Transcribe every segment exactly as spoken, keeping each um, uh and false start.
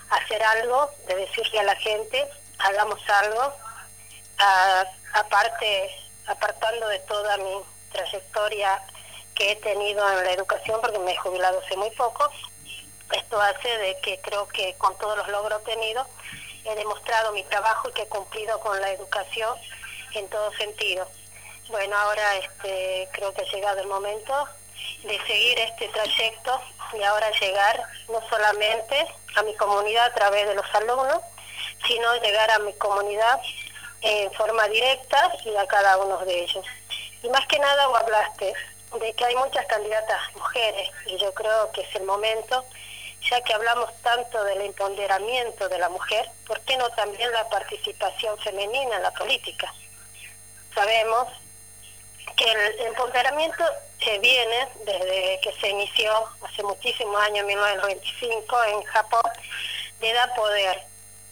hacer algo, de decirle a la gente, hagamos algo, a, aparte, apartando de toda mi trayectoria que he tenido en la educación, porque me he jubilado hace muy poco. Esto hace de que creo que con todos los logros tenidos he demostrado mi trabajo y que he cumplido con la educación en todo sentido. Bueno, ahora este, creo que ha llegado el momento de seguir este trayecto y ahora llegar no solamente a mi comunidad a través de los alumnos, sino llegar a mi comunidad en forma directa y a cada uno de ellos. Y más que nada vos hablaste de que hay muchas candidatas mujeres y yo creo que es el momento, ya que hablamos tanto del empoderamiento de la mujer, ¿por qué no también la participación femenina en la política? Sabemos que el empoderamiento eh, viene desde que se inició hace muchísimos años, en mil novecientos noventa y cinco, en Japón, le da poder.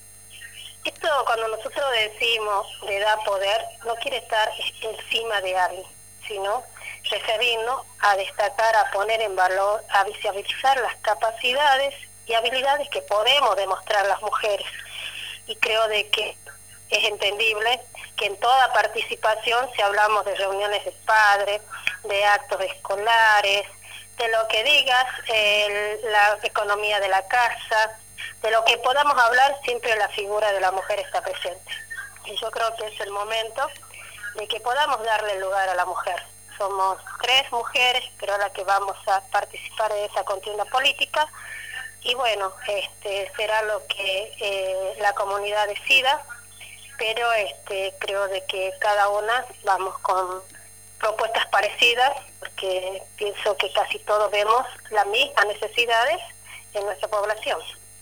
Esto cuando nosotros decimos le da poder, no quiere estar encima de alguien, sino referirnos a destacar, a poner en valor, a visibilizar las capacidades y habilidades que podemos demostrar las mujeres. Y creo de que es entendible que en toda participación, si hablamos de reuniones de padres, de actos escolares, de lo que digas, el, la economía de la casa, de lo que podamos hablar, siempre la figura de la mujer está presente. Y yo creo que es el momento de que podamos darle lugar a la mujer. Somos tres mujeres, pero ahora que vamos a participar en esa contienda política, y bueno, este será lo que eh, la comunidad decida, pero este creo de que cada una vamos con propuestas parecidas, porque pienso que casi todos vemos las mismas necesidades en nuestra población.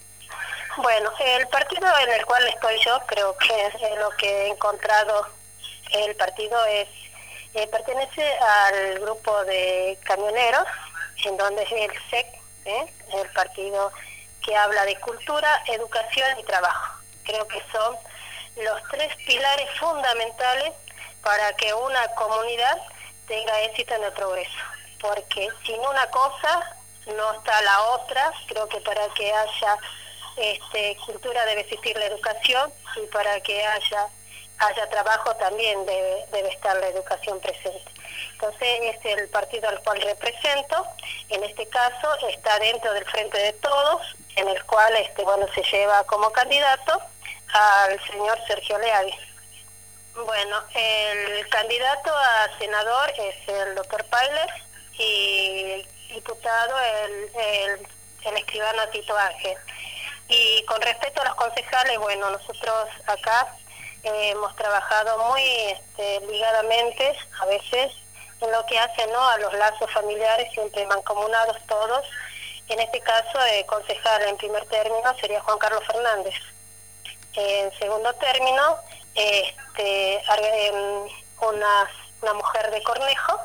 Bueno, el partido en el cual estoy yo, creo que es lo que he encontrado, el partido es eh, pertenece al grupo de camioneros, en donde es el S E C, ¿eh? El partido que habla de cultura, educación y trabajo. Creo que son los tres pilares fundamentales para que una comunidad tenga éxito en el progreso, porque sin una cosa no está la otra. Creo que para que haya este, cultura debe existir la educación, y para que haya haya trabajo también debe, debe estar la educación presente. Entonces es el partido al cual represento, en este caso está dentro del Frente de Todos, en el cual este bueno se lleva como candidato al señor Sergio Leavi. Bueno, el candidato a senador es el doctor Pailer y diputado el, el, el escribano Tito Ángel. Y con respecto a los concejales, bueno, nosotros acá eh, hemos trabajado muy este, ligadamente, a veces, en lo que hace ¿no? a los lazos familiares, siempre mancomunados todos. En este caso, el eh, concejal en primer término sería Juan Carlos Fernández. En segundo término, este, una, una mujer de Cornejo,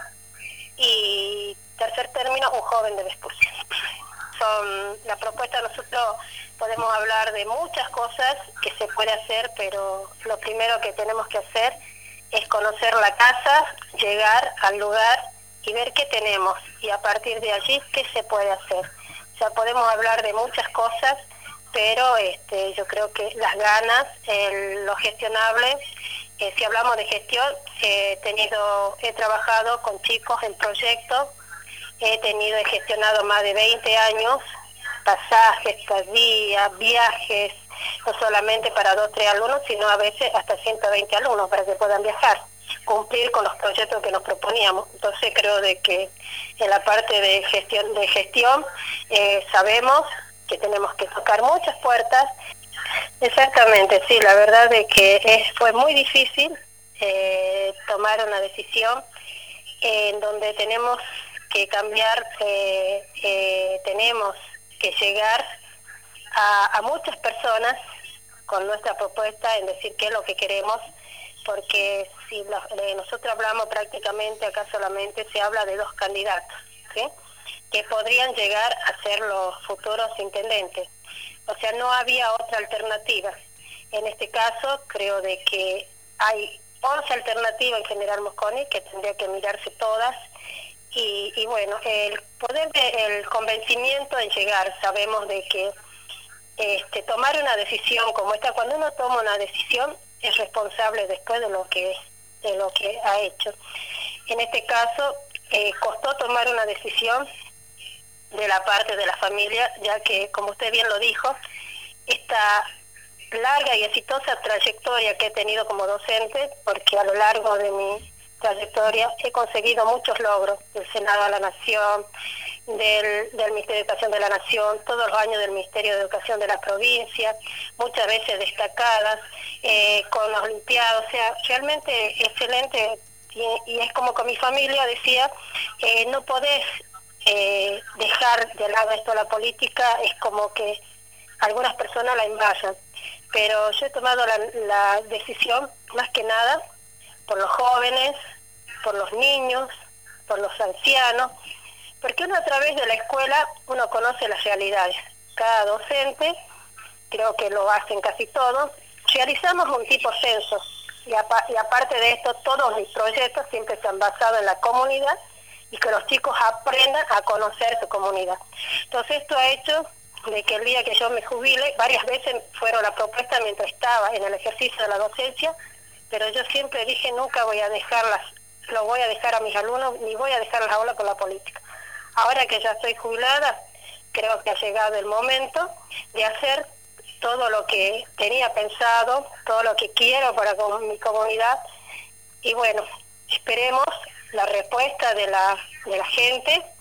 y tercer término, un joven de Vespucia. Son la propuesta, nosotros podemos hablar de muchas cosas que se puede hacer, pero lo primero que tenemos que hacer es conocer la casa, llegar al lugar y ver qué tenemos, y a partir de allí qué se puede hacer. O sea, podemos hablar de muchas cosas, pero este, yo creo que las ganas, el, lo gestionable, eh, si hablamos de gestión, he tenido, he trabajado con chicos en proyectos, he tenido, he gestionado más de veinte años, pasajes, estadías, viajes, no solamente para dos o tres alumnos, sino a veces hasta ciento veinte alumnos para que puedan viajar, cumplir con los proyectos que nos proponíamos. Entonces creo de que en la parte de gestión, de gestión eh, sabemos que tenemos que tocar muchas puertas. Exactamente, sí, la verdad de que es, fue muy difícil eh, tomar una decisión eh, en donde tenemos que cambiar, eh, eh, tenemos que llegar a, a muchas personas con nuestra propuesta en decir qué es lo que queremos, porque si la, eh, nosotros hablamos prácticamente, acá solamente se habla de dos candidatos, ¿sí?, que podrían llegar a ser los futuros intendentes. O sea, no había otra alternativa. En este caso, creo de que hay once alternativas en General Mosconi, que tendría que mirarse todas, y, y bueno, el poder, de, el convencimiento en llegar, sabemos de que este, tomar una decisión como esta. Cuando uno toma una decisión es responsable después de lo que de lo que ha hecho. En este caso eh, costó tomar una decisión de la parte de la familia, ya que, como usted bien lo dijo, esta larga y exitosa trayectoria que he tenido como docente, porque a lo largo de mi trayectoria he conseguido muchos logros, del Senado de la Nación, del, del Ministerio de Educación de la Nación, todos los años del Ministerio de Educación de la provincia, muchas veces destacadas, eh, con los Olimpiados, o sea, realmente excelente, y, y es como con mi familia decía, eh, no podés eh, dejar de lado esto la política, es como que algunas personas la invadan, pero yo he tomado la, la decisión, más que nada, por los jóvenes, por los niños, por los ancianos, porque uno a través de la escuela, uno conoce las realidades. Cada docente, creo que lo hacen casi todos, realizamos un tipo censo, y, apa y aparte de esto, todos mis proyectos siempre se han basado en la comunidad, y que los chicos aprendan a conocer su comunidad. Entonces esto ha hecho de que el día que yo me jubile, varias veces fueron la propuesta mientras estaba en el ejercicio de la docencia, pero yo siempre dije, nunca voy a dejarlas, lo voy a dejar a mis alumnos, ni voy a dejar las aulas por la política. Ahora que ya estoy jubilada, creo que ha llegado el momento de hacer todo lo que tenía pensado, todo lo que quiero para con mi comunidad, y bueno, esperemos la respuesta de la, de la gente,